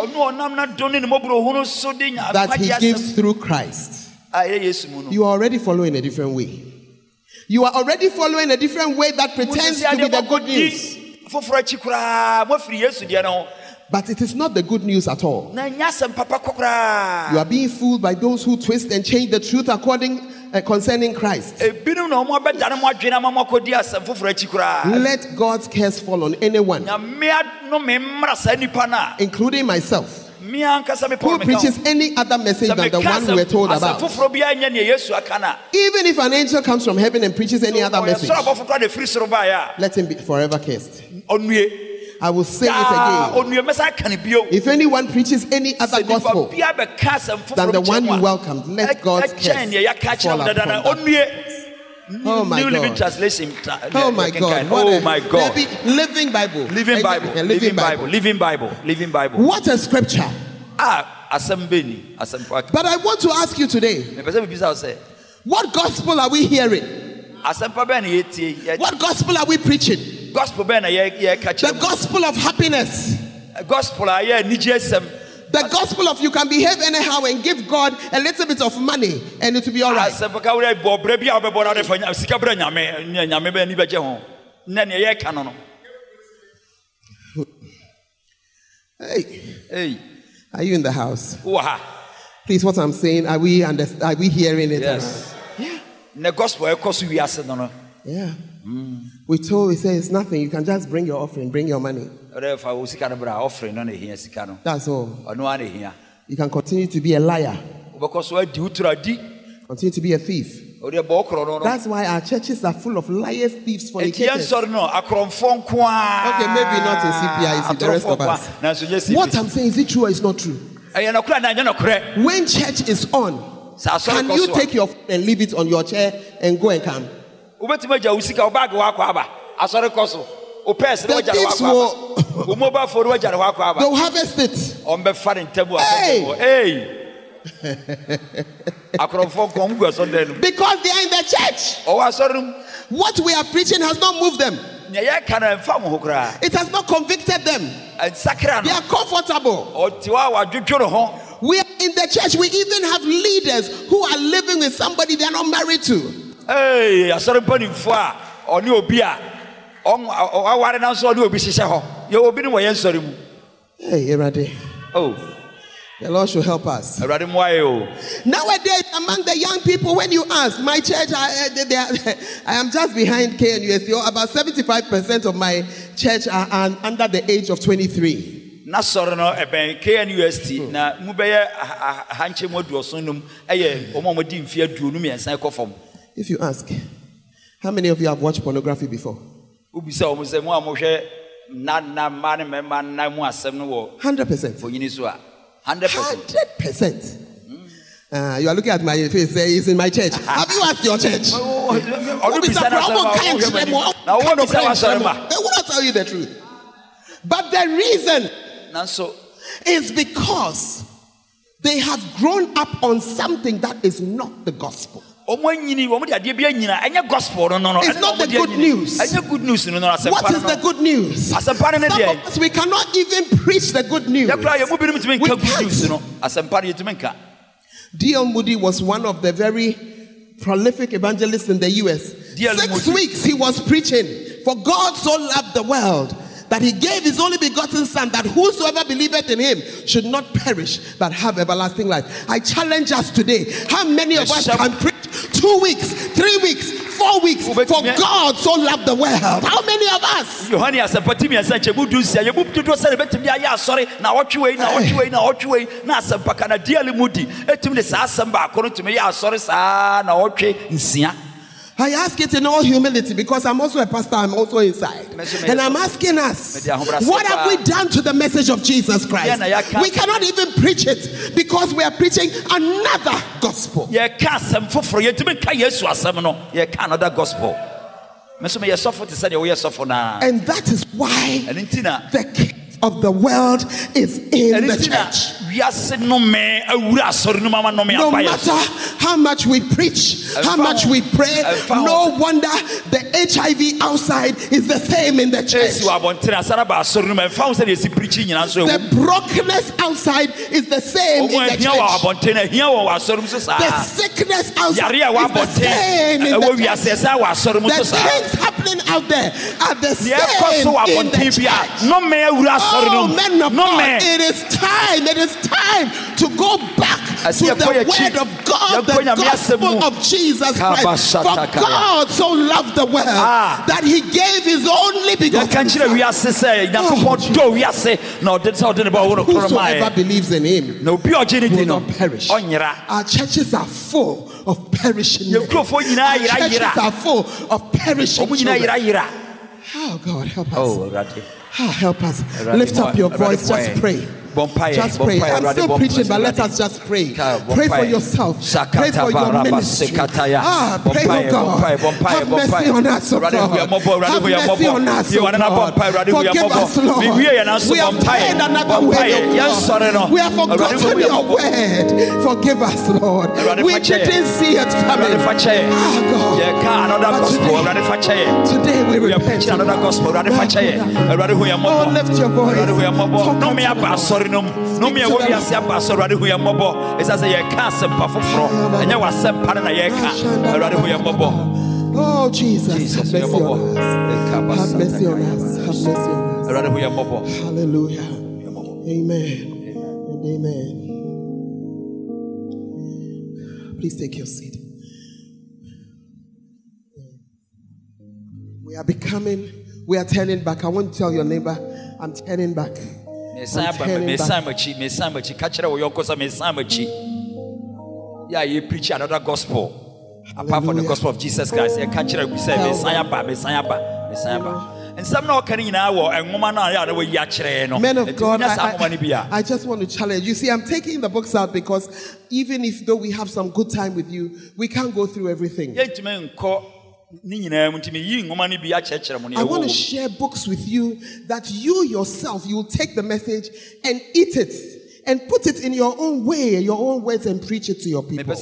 that he gives through Christ. You are already following a different way. You are already following a different way that pretends to be the good news. But it is not the good news at all. You are being fooled by those who twist and change the truth according uh, concerning Christ. Let God's curse fall on anyone, including myself, who preaches any other message than the one we were told about. Even if an angel comes from heaven and preaches any other message, let him be forever cursed. I will say it again. If anyone preaches any other gospel than the one you welcomed, let God's curse fall upon them. Oh my God. Oh my God. Oh my God. Living Bible. Living Bible. Living Bible. Living Bible. Living Bible. What a scripture. Ah, but I want to ask you today, what gospel are we hearing? What gospel are we preaching? The gospel of happiness. The gospel of you can behave anyhow and give God a little bit of money and it will be all right. Hey, hey, are you in the house? Please, what I'm saying, are we understand? Are we hearing it? Yes. Yeah. Yeah. Mm. We told, we say it's nothing. You can just bring your offering, bring your money. That's all. You can continue to be a liar Continue to be a thief. That's why our churches are full of liars, thieves, fornicators. Okay, maybe not in C P I, it's the rest of us. What I'm saying, is it true or is not true? When church is on, can you take your phone and leave it on your chair and go and come? The thieves will they'll harvest it. Hey! Because they are in the church. What we are preaching has not moved them. It has not convicted them. They are comfortable. We are in the church. We even have leaders who are living with somebody they are not married to. Hey, hey, ready? Oh. The Lord should help us. Nowadays, among the young people, when you ask, my church, I, they are, I am just behind K N U S T. About seventy-five percent of my church are, are under the age of twenty-three. Hmm. If you ask, how many of you have watched pornography before? one hundred percent. Hundred percent. Uh, you are looking at my face. Say, it's in my church. Have you asked your church? They will not tell you the truth. But the reason is because they have grown up on something that is not the gospel. It's not the good news. What is the good news? Some of us, we cannot even preach the good news. D L Moody was one of the very prolific evangelists in the U S. Six weeks he was preaching, for God so loved the world that he gave his only begotten son, that whosoever believeth in him should not perish but have everlasting life. I challenge us today, how many of us can preach two weeks, three weeks, four weeks, for God so loved the world? How many of us? I ask it in all humility because I'm also a pastor, I'm also inside. And I'm asking us, what have we done to the message of Jesus Christ? We cannot even preach it because we are preaching another gospel. Another gospel. And that is why the king of the world is in the church. No matter how much we preach, how much we pray, no wonder the H I V outside is the same in the church. The brokenness outside is the same in the church. The sickness outside is the same in the church. The things happening out there are the same in the church. Oh, men of God, it is time, it is time to go back to the word of God, the gospel of Jesus Christ. For God so loved the world that he gave his only begotten son. Whosoever believes in him will not perish. Our churches are full of perishing men. Our churches are full of perishing children. Oh, God, help us. Oh, help us. Lift up your voice. Just pray. Just pray. I'm still preaching, but let us just pray. Pray for yourself. Pray for your ministry. Ah, pray, oh God. Have mercy on us, oh God. Have mercy on us, oh God. Forgive us, Lord. We have prayed another way, oh God. We have forgotten your word. Forgive us, Lord. We didn't see it coming. Ah, God. Today we repent. Oh, lift your voice. No me wo wi ase abaso Awurade hu yemobbo esa se ye ka asempa foforo enye wasempa na ye ka Awurade hu yemobbo. Oh Jesus, have mercy on us. Have mercy on us. Have mercy on us. Awurade hu yemobbo. Hallelujah. Amen and amen. Please take your seat. We are becoming, we are turning back. I want to tell your neighbor, I'm turning back. I'm turning back. Yeah, you preach another gospel. Hallelujah. Apart from the gospel of Jesus Christ. You can't say Messiah ba, Messiah ba, Messiah ba. And some no can you now and woman men of God, I, I, I just want to challenge. You see, I'm taking the books out because even if though we have some good time with you, we can't go through everything. I want to share books with you that you yourself, you will take the message and eat it and put it in your own way, your own words, and preach it to your people.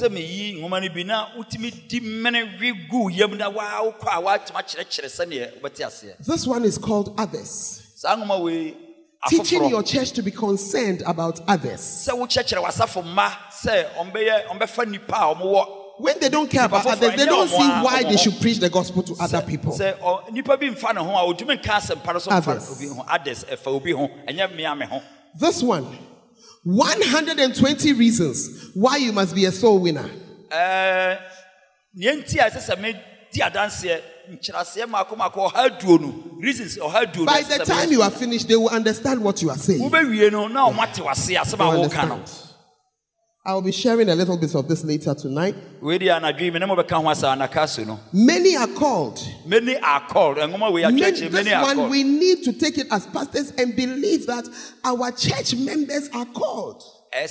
This one is called Others. Teaching your church to be concerned about others. When they don't care about others, they don't see why they should preach the gospel to other people. Others. This one, one hundred twenty reasons why you must be a soul winner. Uh, By the time you are finished, they will understand what you are saying. Understand. I will be sharing a little bit of this later tonight. Many are called. Many are called. This one, we need to take it as pastors and believe that our church members are called.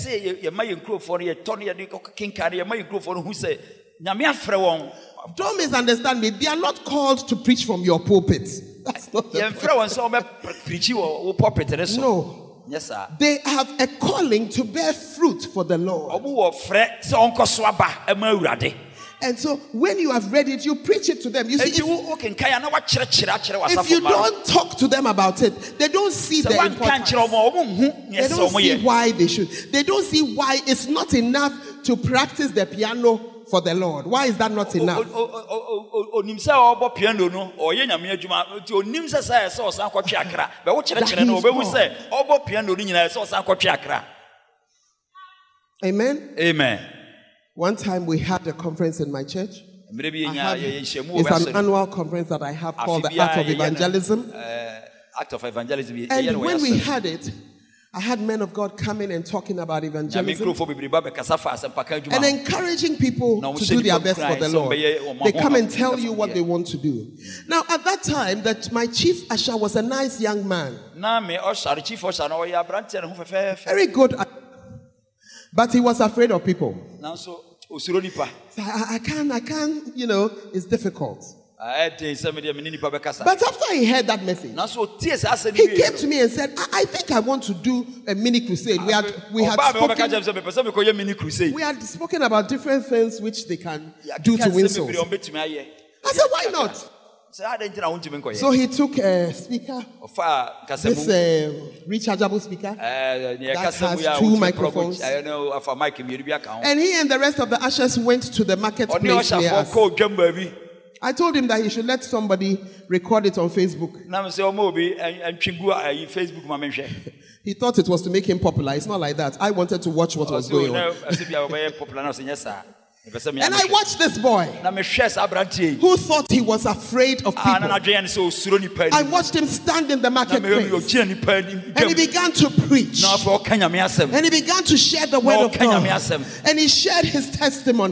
Don't misunderstand me. They are not called to preach from your pulpit. That's not the point. No. Yes, sir. They have a calling to bear fruit for the Lord. And so when you have read it, you preach it to them. You see, if, if you don't talk to them about it, they don't see the importance. They don't see why they should. They don't see why it's not enough to practice the piano for the Lord. Why is that not enough? Amen. Amen. One time we had a conference in my church. Have, it's an annual conference that I have called the Art of Evangelism. Art of Evangelism. And when we had it, I had men of God coming and talking about evangelism and encouraging people to do their best for the Lord. They come and tell you what they want to do. Now, at that time, that my chief usher was a nice young man. Very good, but he was afraid of people. So I, I can't, I can't, you know, it's difficult. But after he heard that message, he came to me and said, I, I think I want to do a mini crusade. We had, we had spoken, we had spoken about different things which they can do to win souls. I said, why not? So he took a speaker, this uh, rechargeable speaker that has two microphones, and he and the rest of the ushers went to the marketplace near us. I told him that he should let somebody record it on Facebook. He thought it was to make him popular. It's not like that. I wanted to watch what was going on. And I watched this boy who thought he was afraid of people. I watched him stand in the marketplace and he began to preach and he began to share the word of God and he shared his testimony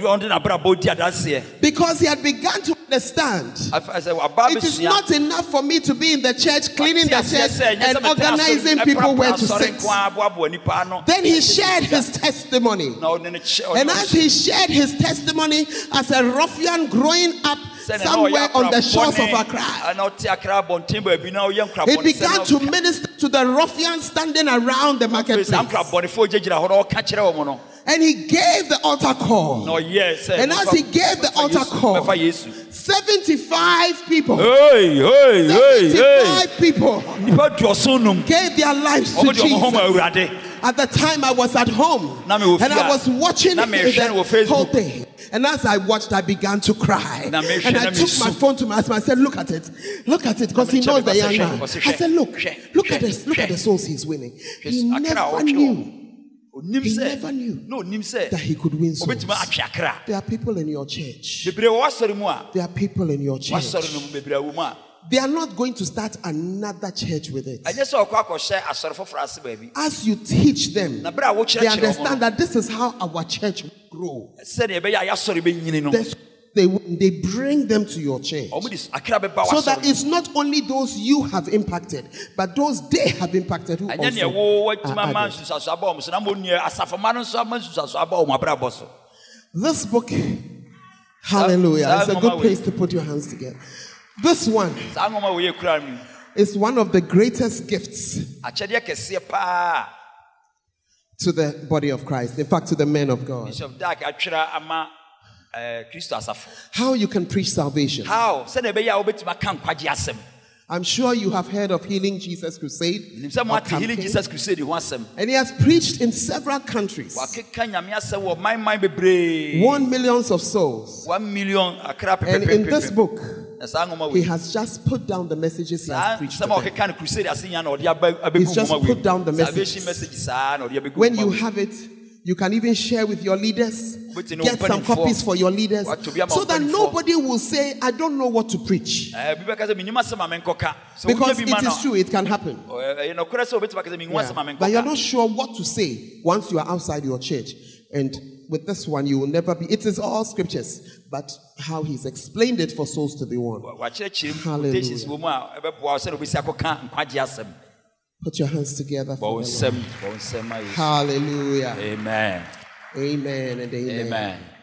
because he had begun to understand it is not enough for me to be in the church, cleaning the church and organizing people where to sit. Then he shared his testimony, and as he shared his testimony as a ruffian growing up somewhere on the shores of Accra, he began to minister to the ruffians standing around the marketplace. And he gave the altar call. And as he gave the altar call, seventy-five people, hey, hey, seventy-five hey, people gave their lives to Jesus. At the time I was at home and I was watching the whole thing. And as I watched, I began to cry. And I took my phone to my husband. I said, look at it. Look at it. Because he knows the young man. I said, look, look at this. Look at the souls he's winning. He never knew. He never knew that he could win souls. There are people in your church. There are people in your church they are not going to start another church with it. As you teach them, they understand that this is how our church will grow. They, they bring them to your church. So that it's not only those you have impacted, but those they have impacted who also are. This book, hallelujah, it's a good place to put your hands together. This one is one of the greatest gifts to the body of Christ, in fact, to the men of God. How you can preach salvation. How? I'm sure you have heard of Healing Jesus Crusade. Healing Jesus Crusade. And he has preached in several countries. Won millions of souls. One million. And in this book, he has just put down the messages he has preached. He's just put down the messages. When you have it, you can even share with your leaders. Get some copies for your leaders, so that nobody will say, I don't know what to preach. Because it is true, it can happen. Yeah. But you're not sure what to say once you are outside your church. And with this one, you will never be. It is all scriptures, but how he's explained it for souls to be won. Hallelujah. Put your hands together for the Lord. Hallelujah. Amen. Amen and amen. Amen.